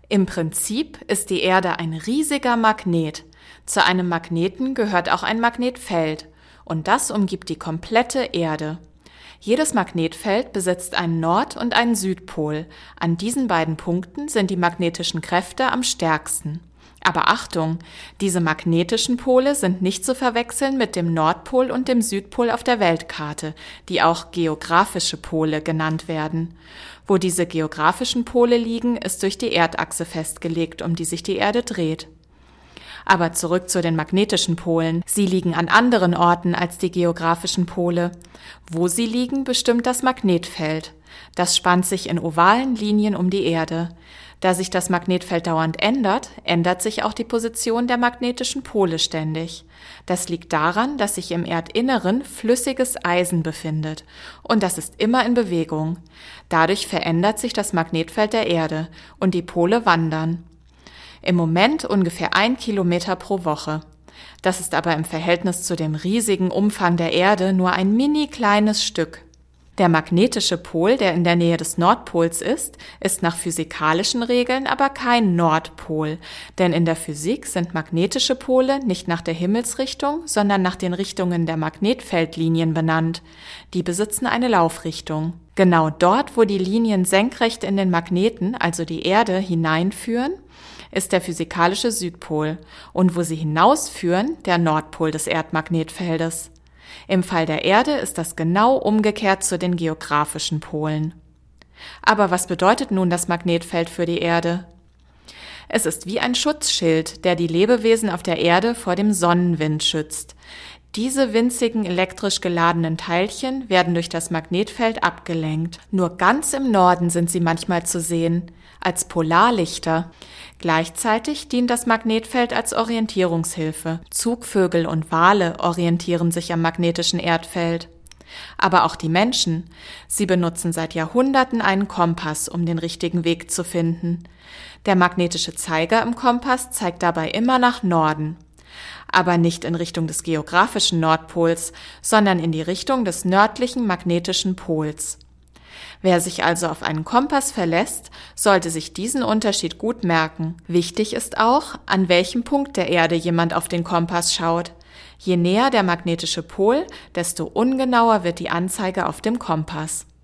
Im Prinzip ist die Erde ein riesiger Magnet. Zu einem Magneten gehört auch ein Magnetfeld und das umgibt die komplette Erde. Jedes Magnetfeld besitzt einen Nord- und einen Südpol. An diesen beiden Punkten sind die magnetischen Kräfte am stärksten. Aber Achtung, diese magnetischen Pole sind nicht zu verwechseln mit dem Nordpol und dem Südpol auf der Weltkarte, die auch geografische Pole genannt werden. Wo diese geografischen Pole liegen, ist durch die Erdachse festgelegt, um die sich die Erde dreht. Aber zurück zu den magnetischen Polen. Sie liegen an anderen Orten als die geografischen Pole. Wo sie liegen, bestimmt das Magnetfeld. Das spannt sich in ovalen Linien um die Erde. Da sich das Magnetfeld dauernd ändert, ändert sich auch die Position der magnetischen Pole ständig. Das liegt daran, dass sich im Erdinneren flüssiges Eisen befindet. Und das ist immer in Bewegung. Dadurch verändert sich das Magnetfeld der Erde und die Pole wandern. Im Moment ungefähr 1 Kilometer pro Woche. Das ist aber im Verhältnis zu dem riesigen Umfang der Erde nur ein mini kleines Stück. Der magnetische Pol, der in der Nähe des Nordpols ist nach physikalischen Regeln aber kein Nordpol, denn in der Physik sind magnetische Pole nicht nach der Himmelsrichtung, sondern nach den Richtungen der Magnetfeldlinien benannt. Die besitzen eine Laufrichtung. Genau dort, wo die Linien senkrecht in den Magneten, also die Erde, hineinführen, ist der physikalische Südpol und wo sie hinausführen, der Nordpol des Erdmagnetfeldes. Im Fall der Erde ist das genau umgekehrt zu den geografischen Polen. Aber was bedeutet nun das Magnetfeld für die Erde? Es ist wie ein Schutzschild, der die Lebewesen auf der Erde vor dem Sonnenwind schützt. Diese winzigen elektrisch geladenen Teilchen werden durch das Magnetfeld abgelenkt. Nur ganz im Norden sind sie manchmal zu sehen, als Polarlichter. Gleichzeitig dient das Magnetfeld als Orientierungshilfe. Zugvögel und Wale orientieren sich am magnetischen Erdfeld. Aber auch die Menschen. Sie benutzen seit Jahrhunderten einen Kompass, um den richtigen Weg zu finden. Der magnetische Zeiger im Kompass zeigt dabei immer nach Norden. Aber nicht in Richtung des geografischen Nordpols, sondern in die Richtung des nördlichen magnetischen Pols. Wer sich also auf einen Kompass verlässt, sollte sich diesen Unterschied gut merken. Wichtig ist auch, an welchem Punkt der Erde jemand auf den Kompass schaut. Je näher der magnetische Pol, desto ungenauer wird die Anzeige auf dem Kompass.